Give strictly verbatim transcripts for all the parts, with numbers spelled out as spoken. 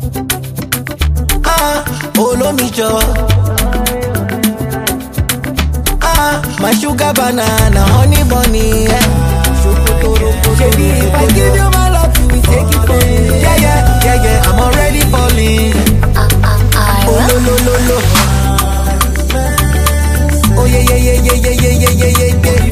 Ah, olo mi jo. Ah, my sugar banana, honey bunny. Yeah. Baby, if I give you my love, you will take it from me. Yeah, yeah, yeah, yeah, I'm already falling. Oh, lo, lo, lo, lo. Oh, yeah, yeah, yeah, yeah, yeah, yeah, yeah, yeah, yeah, yeah.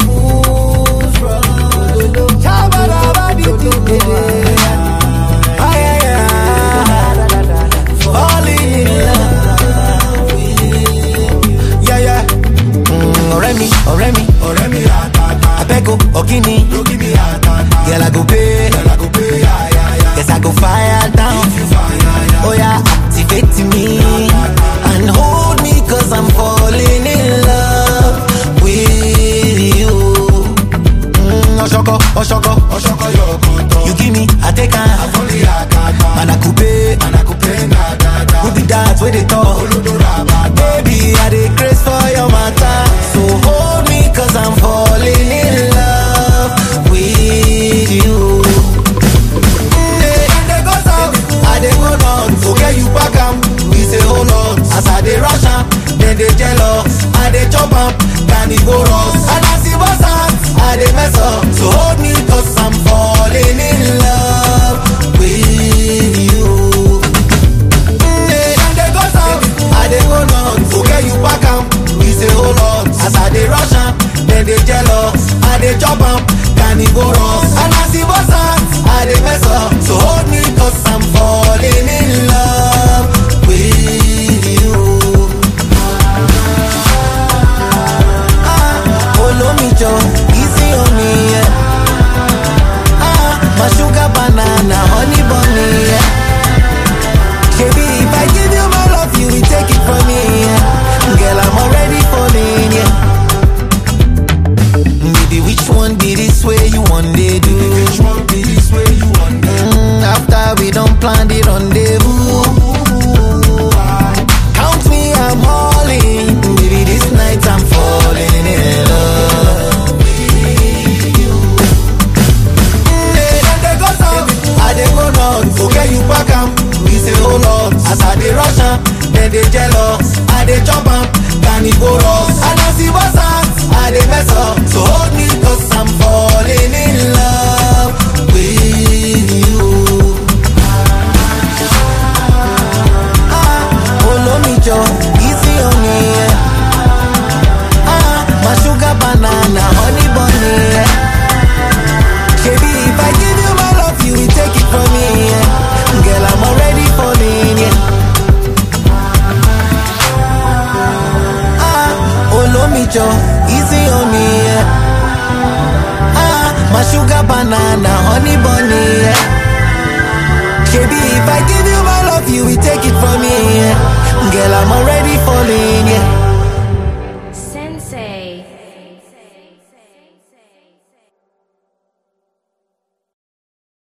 Oh, yeah, yeah. Falling in love. Yeah, yeah. Mm, Oremi, Oremi, Oremi. I beg you, Okini. Girl, I go pay. Yes, I go fire down. Oh, yeah, activate me. And hold me, cause I'm falling in love with you. Mm, Oshoko, Oshoko, Oshoko, Yoko. You give me, I take a man, I could pay. Who be that, where they talk? Baby, I dey craze for your matter. So hold me, cause I'm falling in love with you. Mm, they go south, I dey go north. Okay, you back am, we say hold on. As I dey rush am, then they jealous. I dey chop am, can it go wrong? And as it was out, I dey mess up. So hold me, cause I'm falling in love with you. Mm, they go south, I dey go north. Okay, you back am, we say hold on. As I dey rush am, then they jealous. I dey chop am, can it go wrong? And as it was out, I dey mess up. So hold me, cause I'm falling in love with you. Ah, follow me, Joe, easy on me, yeah. Ah, my sugar banana, honey bunny, yeah. Baby, if I give you my love, you will take it from me, yeah. Girl, I'm already falling, yeah. Baby, which one be this way you want to do? Which one be this way you want to do? Mm, after we don't plan the rendezvous, count me, I'm all in. Baby, this night I'm falling in love with you. Mm, they go south, I dey go north. Okay, you back am, we say hold on. As I dey rush am, then they jealous. I dey chop am, can it go wrong? And as it was out, I dey mess up. So hold me, cause I'm falling in love with you. Ah, follow me, Joe, easy on me, yeah. Ah, my sugar banana, honey bunny, yeah. Baby, if I give you my love, you will take it from me, yeah. Girl, I'm already falling, yeah. Ah, follow me, Joe, easy on me, yeah. Ah, my sugar banana, honey bunny, yeah. Baby, if I give you my love, you will take it from me, yeah. Girl, I'm already falling, yeah.